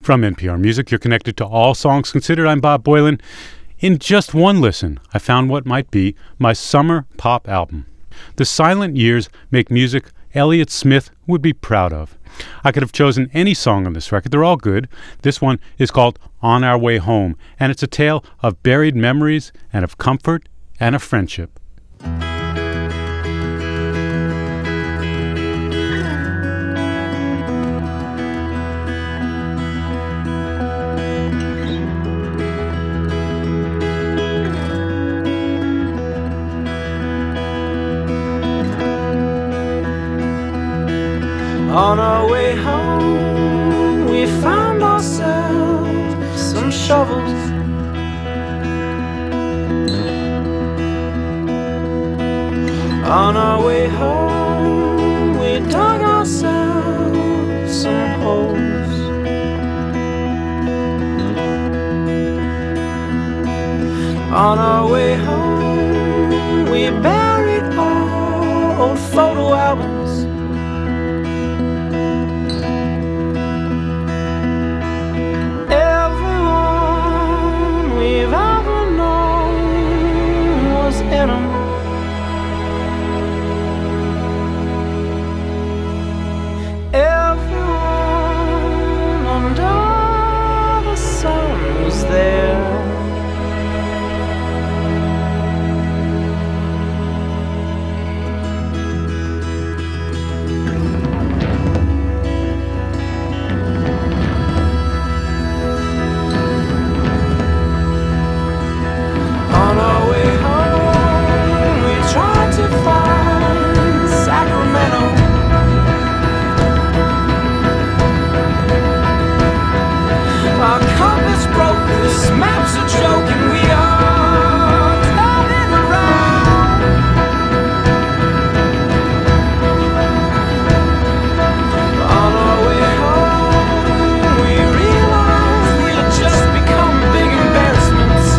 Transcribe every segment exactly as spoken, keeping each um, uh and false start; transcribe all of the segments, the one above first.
From N P R Music, you're connected to All Songs Considered. I'm Bob Boilen. In just one listen, I found what might be my summer pop album. The Silent Years make music Elliott Smith would be proud of. I could have chosen any song on this record. They're all good. This one is called On Our Way Home, and it's a tale of buried memories and of comfort and of friendship. On our way home, we found ourselves some shovels. On our way home, we dug ourselves some holes. On our way home, we buried our old photo albums. In 'em. Everyone under the sun was there. On our way home, tried to find Sacramento. Our compass broke, this map's a joke, and we are turning around. On our way home, we realized we had just become big embarrassments.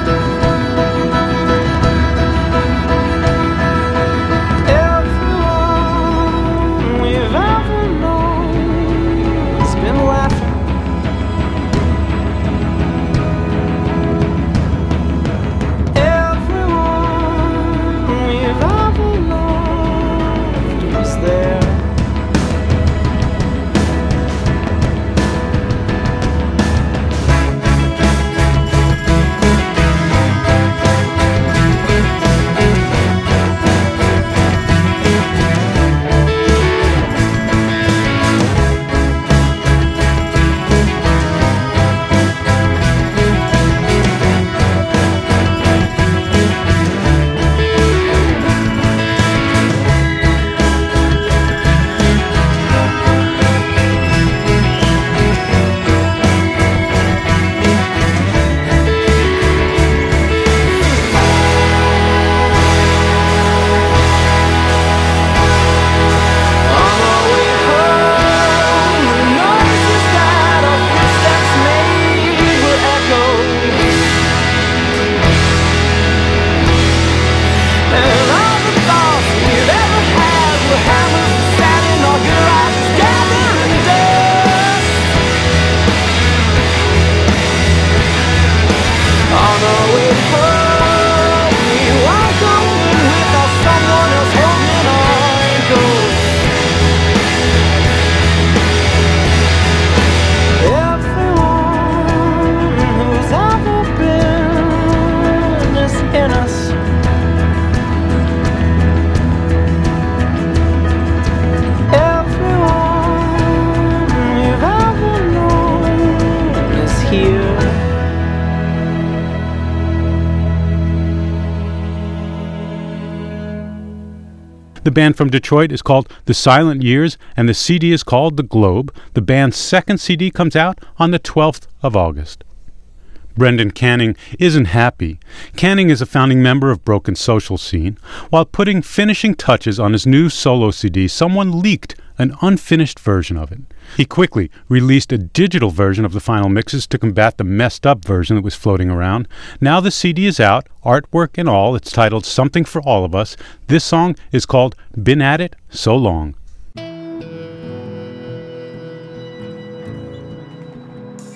The band from Detroit is called The Silent Years, and the C D is called The Globe. The band's second C D comes out on the twelfth of August. Brendan Canning isn't happy. Canning is a founding member of Broken Social Scene. While putting finishing touches on his new solo C D, someone leaked an unfinished version of it. He quickly released a digital version of the final mixes to combat the messed up version that was floating around. Now the C D is out, artwork and all. It's titled Something for All of Us. This song is called Been At It So Long.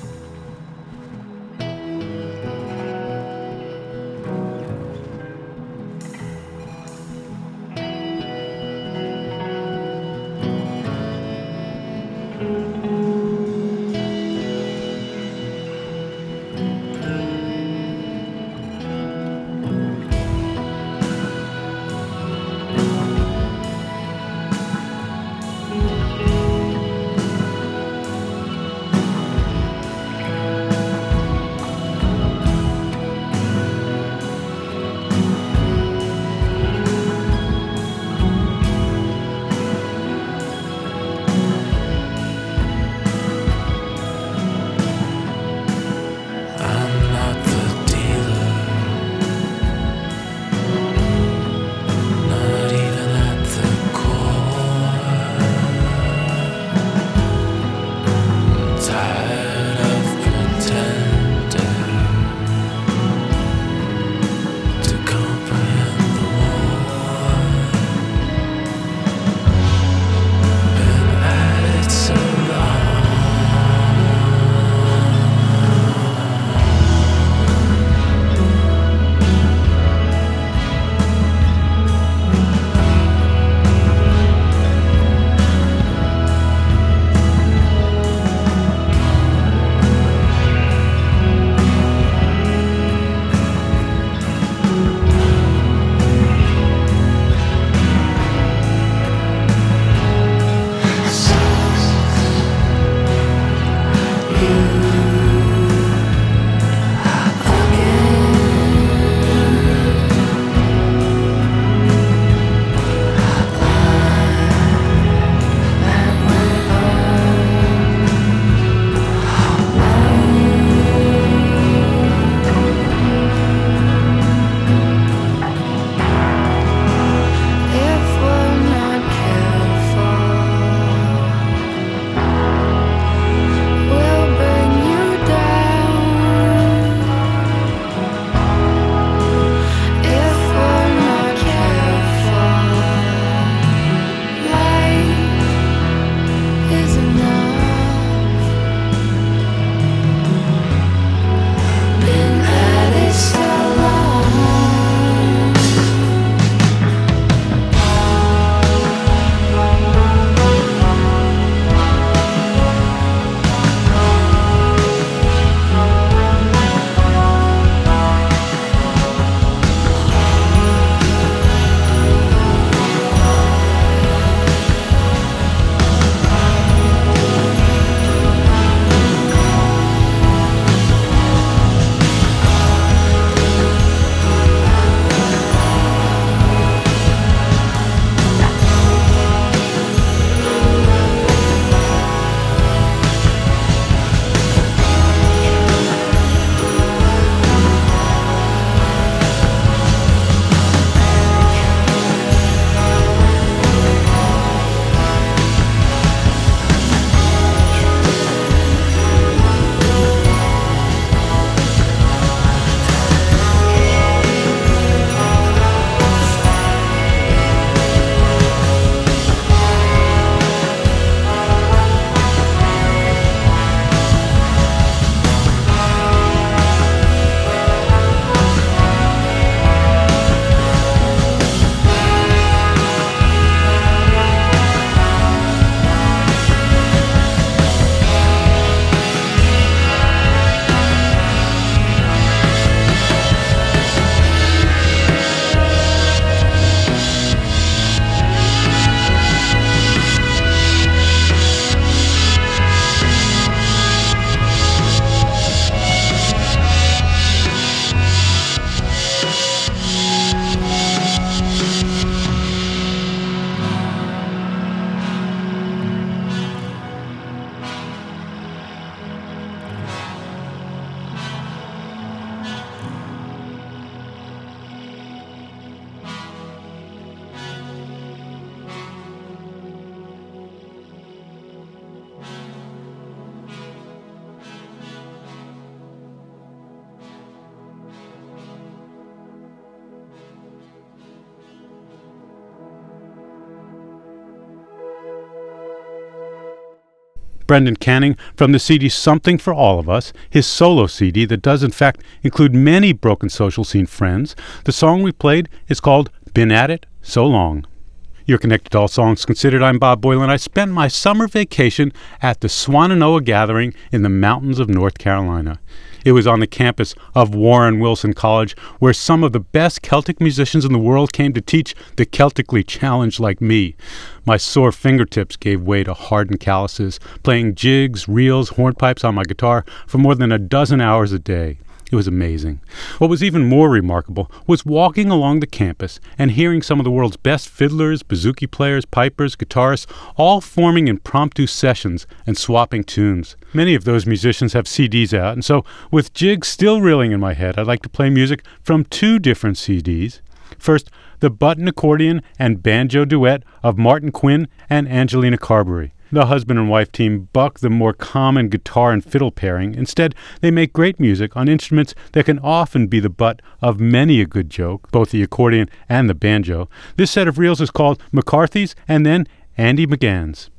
Brendan Canning from the C D Something for All of Us, his solo C D that does in fact include many Broken Social Scene friends. The song we played is called Been At It So Long. You're connected to All Songs Considered. I'm Bob Boylan. I spent my summer vacation at the Swannanoa Gathering in the mountains of North Carolina. It was on the campus of Warren Wilson College, where some of the best Celtic musicians in the world came to teach the Celtically challenged like me. My sore fingertips gave way to hardened calluses, playing jigs, reels, hornpipes on my guitar for more than a dozen hours a day. It was amazing. What was even more remarkable was walking along the campus and hearing some of the world's best fiddlers, bouzouki players, pipers, guitarists, all forming impromptu sessions and swapping tunes. Many of those musicians have C Ds out, and so with jigs still reeling in my head, I'd like to play music from two different C Ds. First, the button accordion and banjo duet of Martin Quinn and Angelina Carberry. The husband and wife team buck the more common guitar and fiddle pairing. Instead, they make great music on instruments that can often be the butt of many a good joke, both the accordion and the banjo. This set of reels is called McCarthy's and then Andy McGann's.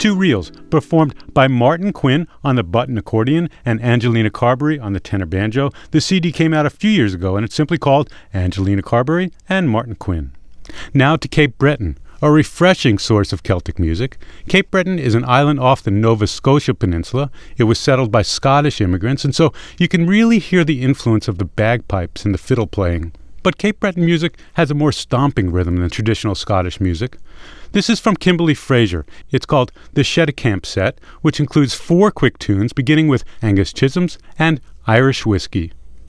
two reels performed by Martin Quinn on the button accordion and Angelina Carberry on the tenor banjo. The C D came out a few years ago, and it's simply called Angelina Carberry and Martin Quinn. Now to Cape Breton, a refreshing source of Celtic music. Cape Breton is an island off the Nova Scotia peninsula. It was settled by Scottish immigrants, and so you can really hear the influence of the bagpipes and the fiddle playing. But Cape Breton music has a more stomping rhythm than traditional Scottish music. This is from Kimberly Fraser. It's called the Shettacamp Set, which includes four quick tunes beginning with Angus Chisholm's and Irish Whiskey.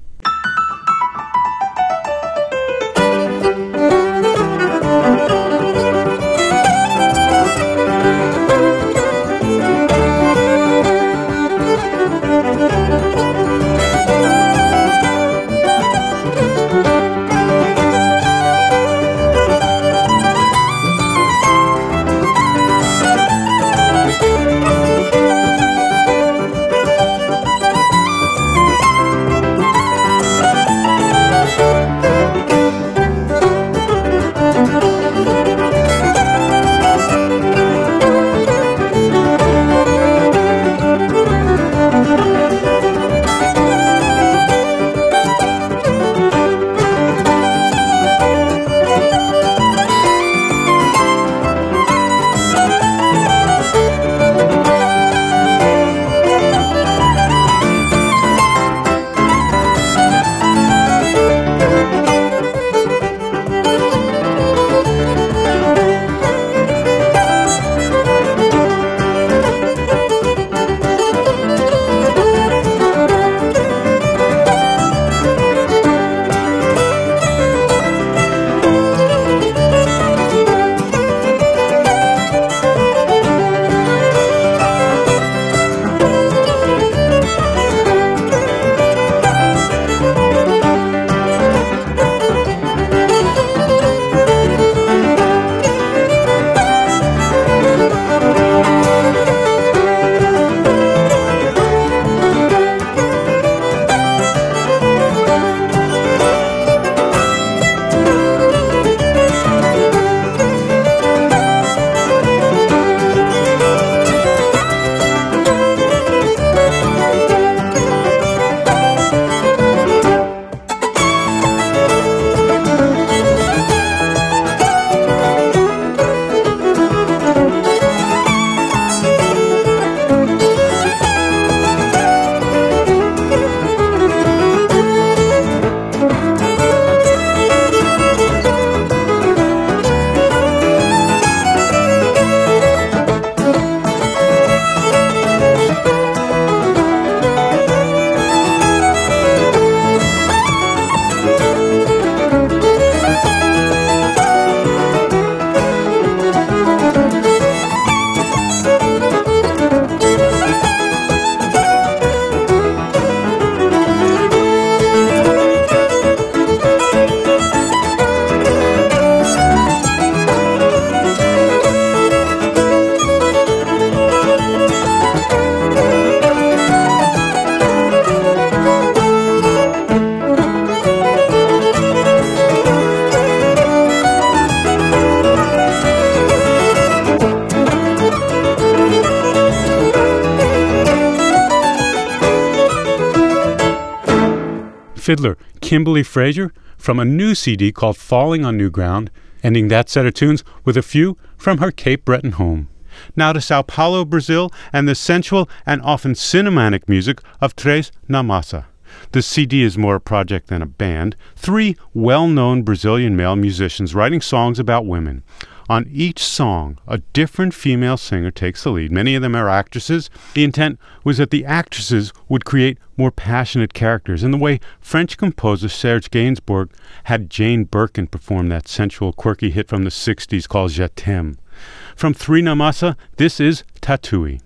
Fiddler Kimberly Fraser from a new C D called Falling on New Ground, ending that set of tunes with a few from her Cape Breton home. Now to Sao Paulo, Brazil, and the sensual and often cinematic music of Tres na Massa. The C D is more a project than a band. Three well-known Brazilian male musicians writing songs about women. On each song, a different female singer takes the lead. Many of them are actresses. The intent was that the actresses would create more passionate characters, in the way French composer Serge Gainsbourg had Jane Birkin perform that sensual, quirky hit from the sixties called Je t'aime. From Tres na Massa, this is Tatui.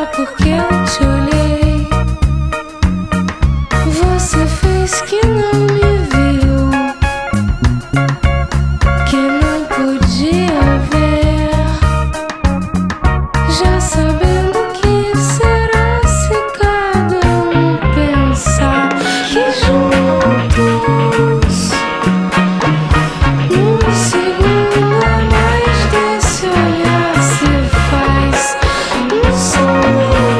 porque eu te olhei. Você fez que não me viu, que não podia ver, já sabendo que será se cada um pensar que juntos, num segundo a mais desse olhar se faz um sonho,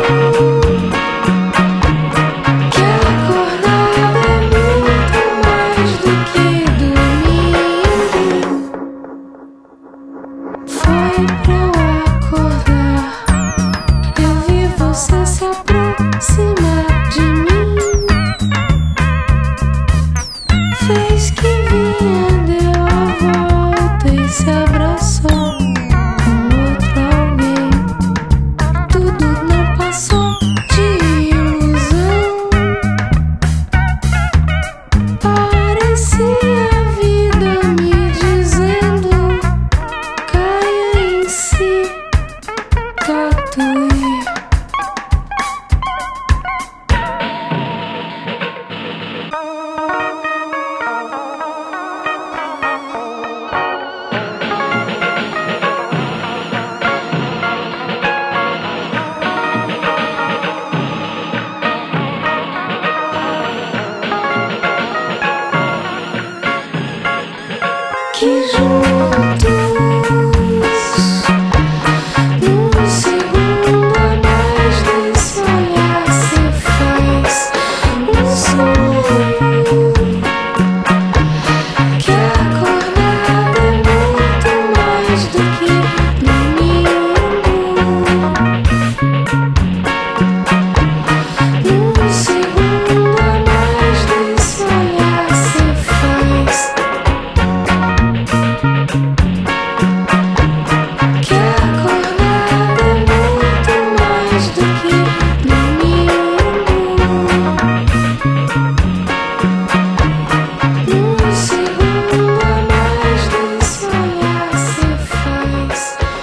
que acordar é muito mais do que domingo. Foi pra eu acordar, eu vi você se aproximar de mim. Fez que vinha, deu a volta e se abraçou com outro alguém. Tudo não passou de ilusão. Parecia a vida me dizendo: caia em si, tatue. Que juntos, num segundo a mais desse olhar se faz um sonho, que acordar é muito mais do que domingo. Num segundo a mais desse olhar se faz, que acordar é muito mais do que domingo. Num segundo a mais desse olhar se faz,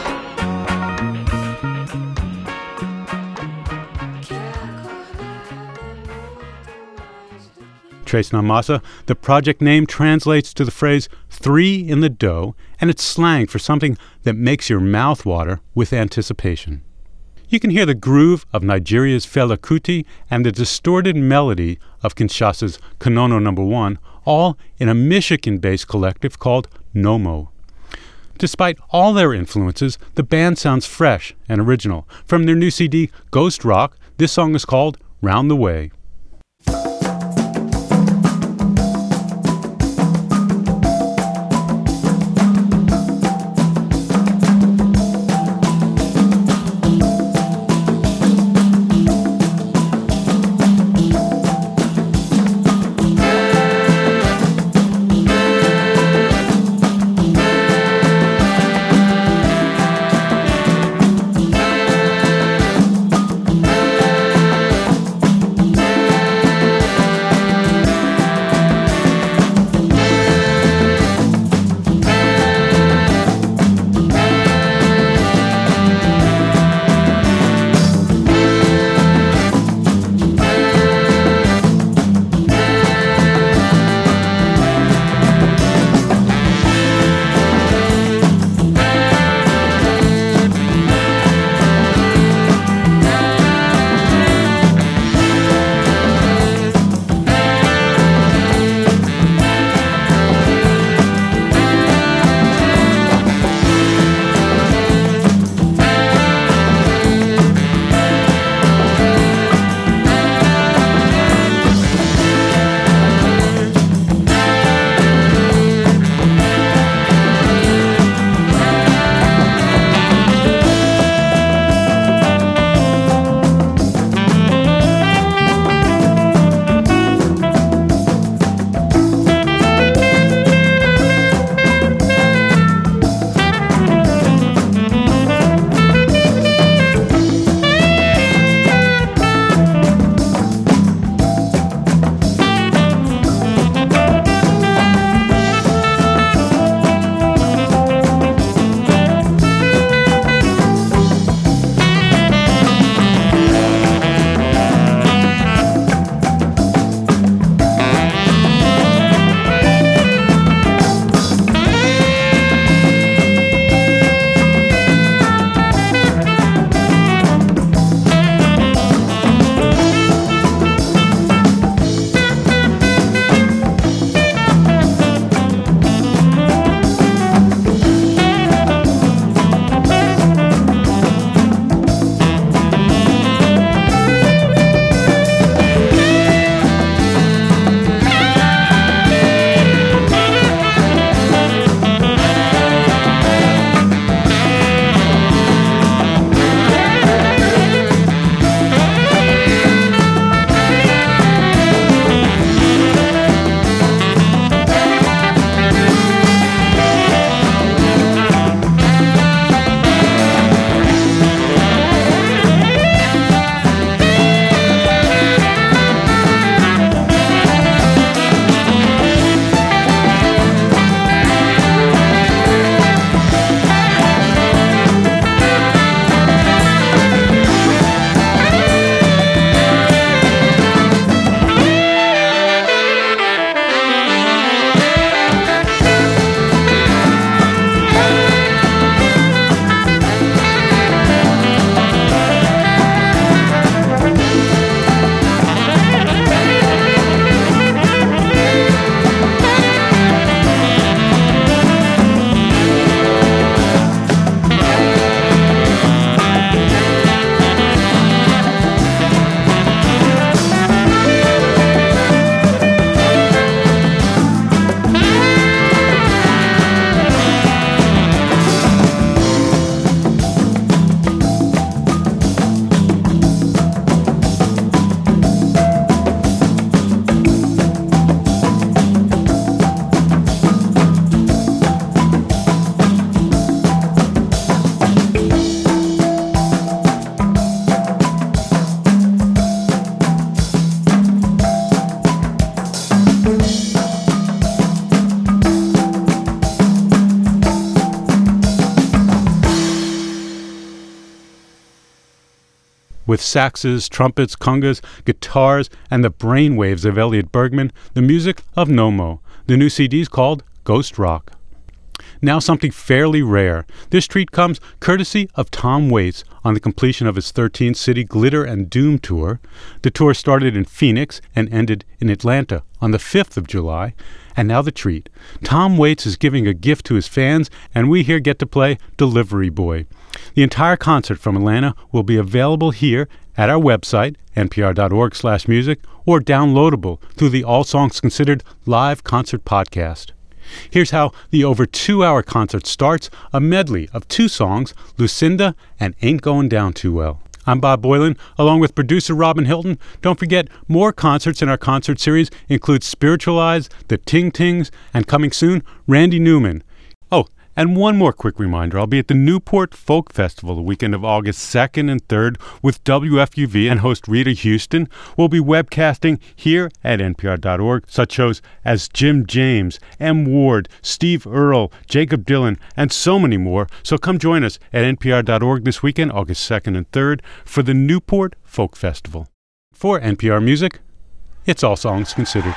que acordar é muito mais do que. Tres na Masa, the project name translates to the phrase three in the dough, and it's slang for something that makes your mouth water with anticipation. You can hear the groove of Nigeria's Fela Kuti and the distorted melody of Kinshasa's Konono number one, all in a Michigan-based collective called Nomo. Despite all their influences, the band sounds fresh and original. From their new C D, Ghost Rock, this song is called Round the Way. Que With saxes, trumpets, congas, guitars, and the brainwaves of Elliot Bergman, the music of Nomo. The new C D is called Ghost Rock. Now something fairly rare. This treat comes courtesy of Tom Waits on the completion of his thirteen-city Glitter and Doom tour. The tour started in Phoenix and ended in Atlanta on the fifth of July. And now the treat. Tom Waits is giving a gift to his fans, and we here get to play Delivery Boy. The entire concert from Atlanta will be available here at our website, npr.org slash music, or downloadable through the All Songs Considered live concert podcast. Here's how the over two-hour concert starts, a medley of two songs, Lucinda and Ain't Going Down Too Well. I'm Bob Boylan, along with producer Robin Hilton. Don't forget, more concerts in our concert series include Spiritualize, the Ting Tings, and coming soon, Randy Newman. Oh, and one more quick reminder. I'll be at the Newport Folk Festival the weekend of August second and third with W F U V and host Rita Houston. We'll be webcasting here at N P R dot org such shows as Jim James, M. Ward, Steve Earle, Jacob Dylan, and so many more. So come join us at N P R dot org this weekend, August second and third, for the Newport Folk Festival. For N P R Music, it's All Songs Considered.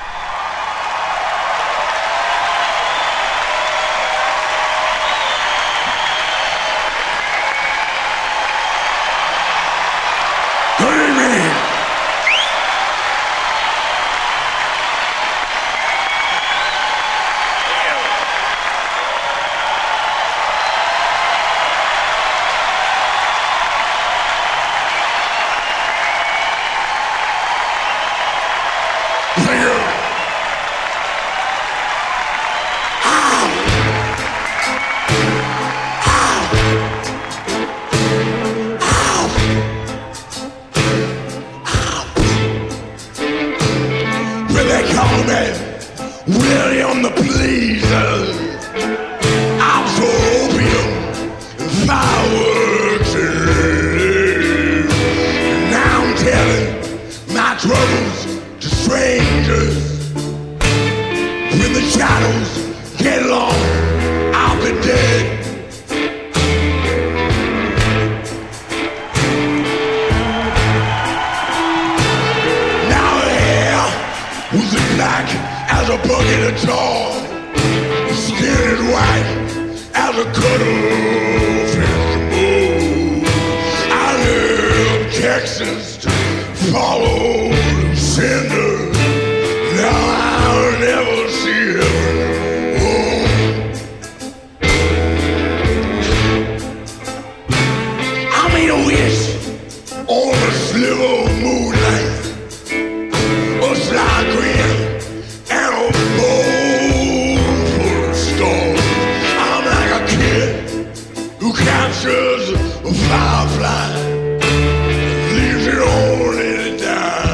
William the Pleaser, I'm for opium and fireworks and now I'm telling my troubles to strangers. When the shadows get long, I'll be dead. Now the hair was as black as a bucket of tar, skin is white as a cuttlefish vegetable. I left Texas to follow Lucinda. Now I'll never see heaven. Oh. I made a wish on a sliver of moonlight, a sly grin, and a bowl full of stars. I'm like a kid who captures a firefly, leaves it only to die.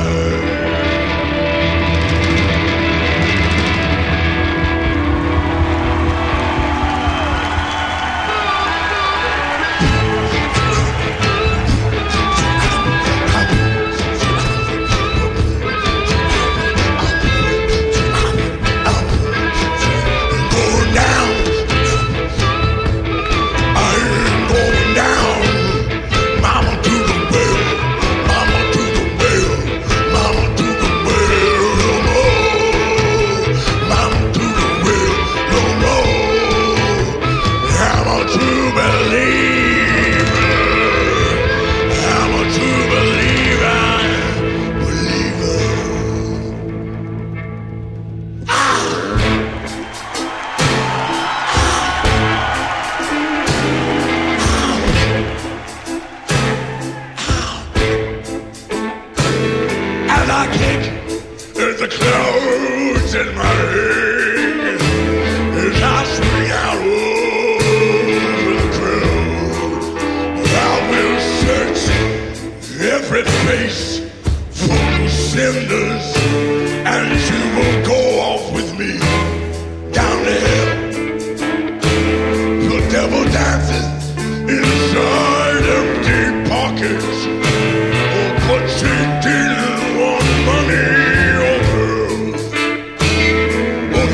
Going down, I ain't going down. Mama to the well, mama to the well, mama to the well, no more. Mama to the well, no more. I'm a true believer. I'm a true believer, believer. As I kick at the clouds in my head, as I swing out over the crowd, I will search every face for Lucinda's, and she will go off with me down there. The devil dances inside empty pockets. Oh, but she didn't want money or girls.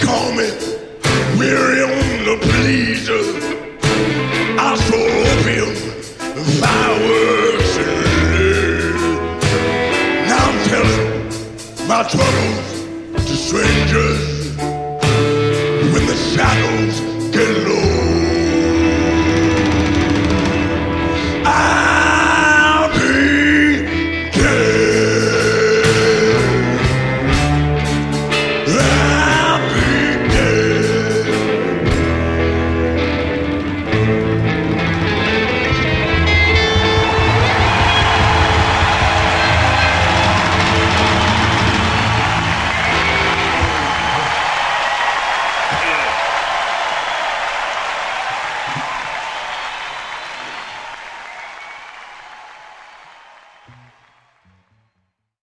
call me Miriam the Pleaser. I sold opium, fireworks, and lead. Now I'm telling my troubles to strangers.